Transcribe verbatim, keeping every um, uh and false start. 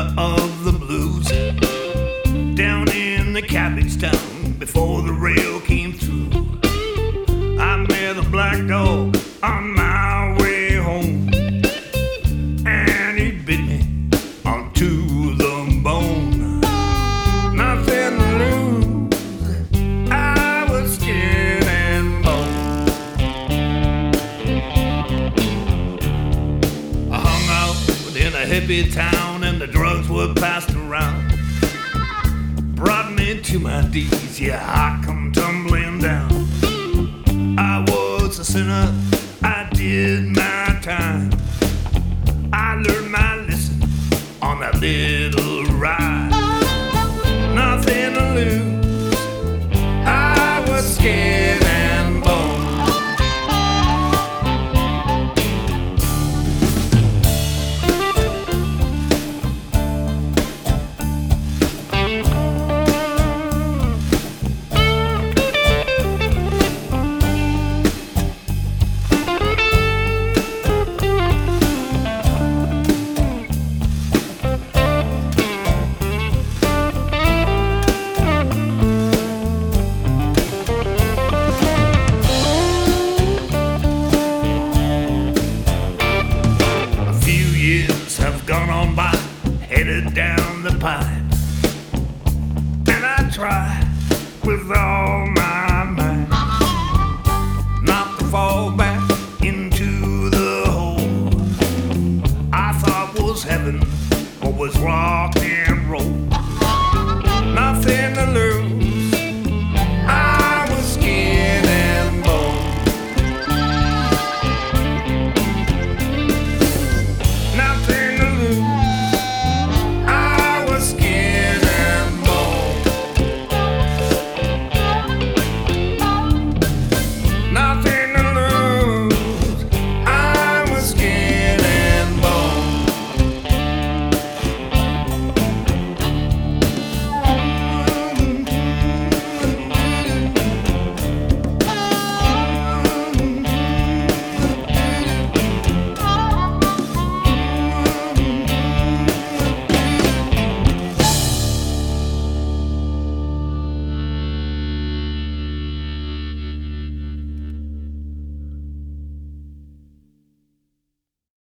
center of the blues, down in the cabbage town before the rail came through. I met a black dog on my way home, and he bit me onto the bone. Nothing to lose, I was skin and bone. I hung out in a hippie town and the drugs were passed around. Brought me to my knees, yeah, I come tumbling down. I was a sinner, I did my time. I learned my lesson on that little ride. Nothing to lose, I was skin and bone. Gone on by, headed down the pipe, and I try with all my might not to fall back into the hole I thought was heaven, what was wrong.